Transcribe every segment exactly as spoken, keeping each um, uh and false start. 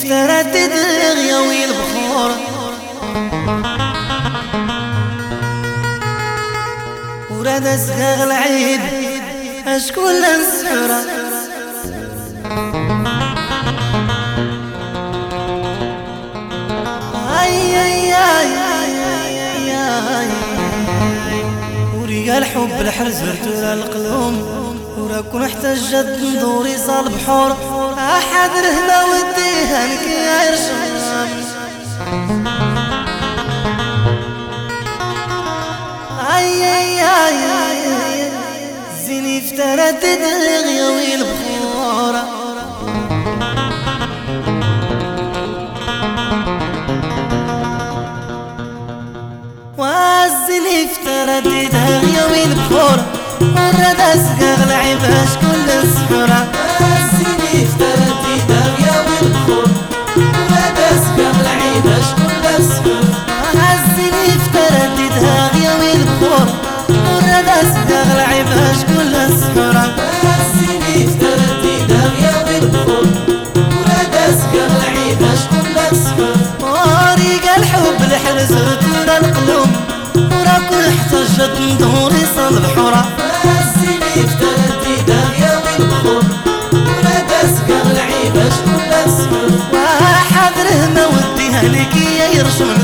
افترت دغيا والبخور وراد اسغاغ العيب اشكون السحرة اي اي اي اي اي وريقا الحب الحرز ورتورا القلوم وراكون احتجت ندوري صال بحور احد رهنا وديها لك يا يرشم اي اي اي زيني افترت دغيا والبخورة وزيني افترت دغيا والبخورة وراد اسغاغ العيب اشكون السحرة السيني افترت دغيا والبخور وراد اسغاغ العيب اشكون السحرة السيني افترت دغيا والبخور وراد اسغاغ العيب اشكون السحرة السيني افترت دغيا والبخور وراد اسغاغ العيب اشكون السحرة وريقا الحب الحرز ورتورا القلوب وراكون احتجت ندوري صال بحورة السيني افترت دغيا والبخور وراد اسغاغ العيب اشكون السحرة واحد رهنا وديها لك يا يرشمنا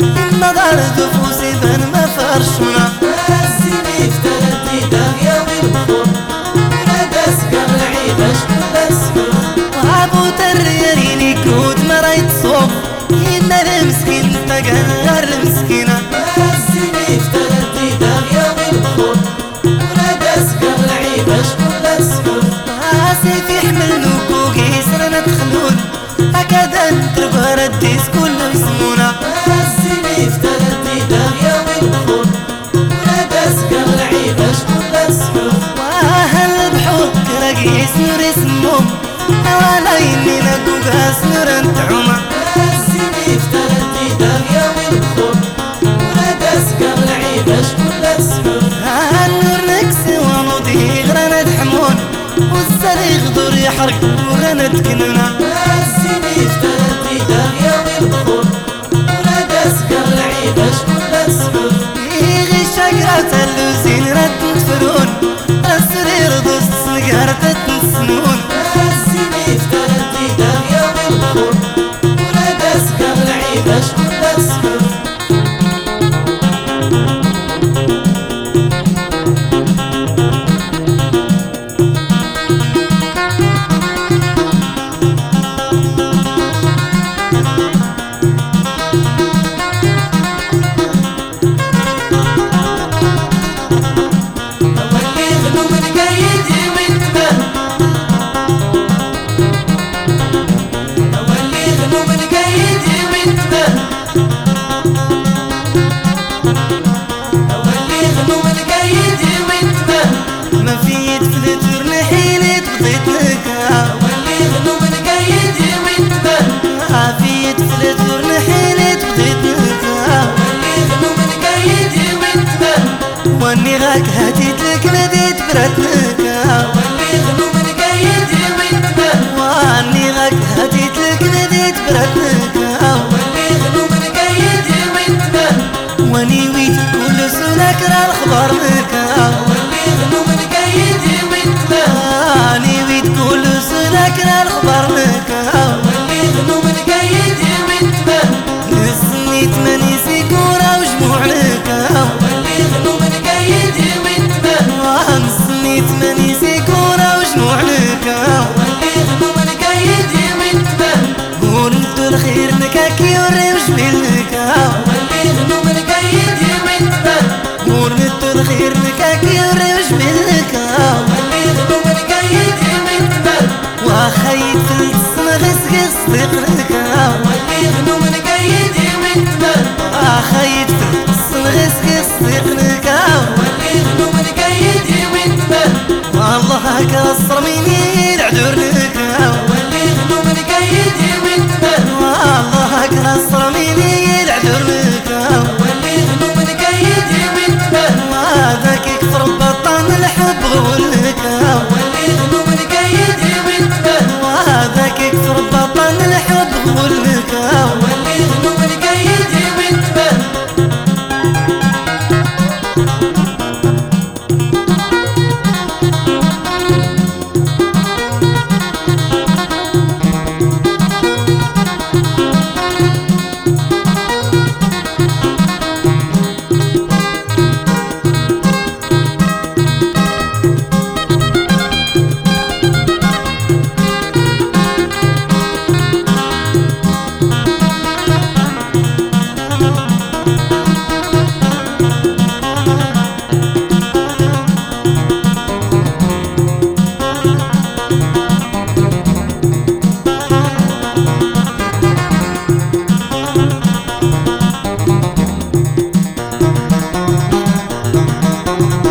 النظر دفوسي بان ما فرشمنا السيني افترت دغيا والبخور وراد اسغاغ العيب اشكون السحرة وابو تريريني كود ما رايت صوب ينا المسكين تقهر المسكينة السيني افترت دغيا والبخور وراد اسغاغ العيب اشكون السحرة سيفي يحمل نوكو قيسر ندخلون هكذا نتربها رديس كله يسمونا السيني افترت دغيا والبخور وراد اسغاغ العيب اشكون السحرة واهل بحور كراقيس نور يسموم وانا ينينا كوكاس نور نتعوما السيني افترت دغيا والبخور وراد اسغاغ العيب اشكون السحرة النور نكسي ونوضي غرانا تحمون والسريغ دور يحرق وغانا تكننا السيني افترت دغيا والبخور وراد اسغاغ العيب اشكون السحرة يغي شقرة اللوزين رد نتفرون السرير دوست سنقار تتنسنون السيني افترت دغيا والبخور وراد اسغاغ العيب اشكون السحرة اولي غنو من قيدي وانتبه اولي غنو من قيدي وانتبه اولي غنو من قيدي وانتبه ما في يدفلت ورنحيلت بضيت نكا اولي غنو من قيدي وانتبه ما في يدفلت ورنحيلت بضيت نكا اولي غنو من قيدي وانتبه واني غاك هاتيت لك نديت برات نكا اولي غنو من قيدي وانتبه واني غاك هاتيت لك نديت برات نكا اولي غنو من قيدي وانتبه واني ويت كل سنك راه الخبر نكا اولي غنو من قيدي وانتبه اني ويت كل سنك راه الخبر نكا اولي غنو من قيدي وانتبه نسنيت ماني سيكورة وجموع نكا اولي غنو من قيدي وانتبه نسنيت ماني سيكورة وجموع نكا اولي غنو من قيدي وانتبه قلت الخير نكاكي وري وجميل نكا اولي غنو من قيدي وانتبه قلت الخير نكاكي وري وجميل نكا اولي غنو من قيدي وانتبه وخيت في الصنغ سقي صديق نكا اولي غنو من قيدي وانتبه خيت في الصنغ سقي صديق نكا اولي غنو من قيدي وانتبه والله كسر مني العذور نكا اولي غنو من قيدي وانتبه والله كسر مني العذور نكا اولي غنو من قيدي وانتبه وهذاك يكفر بطن الحب غولك اولي غنو من قيدي وانتبه وهذاك يكفر بطن الحب القلوب.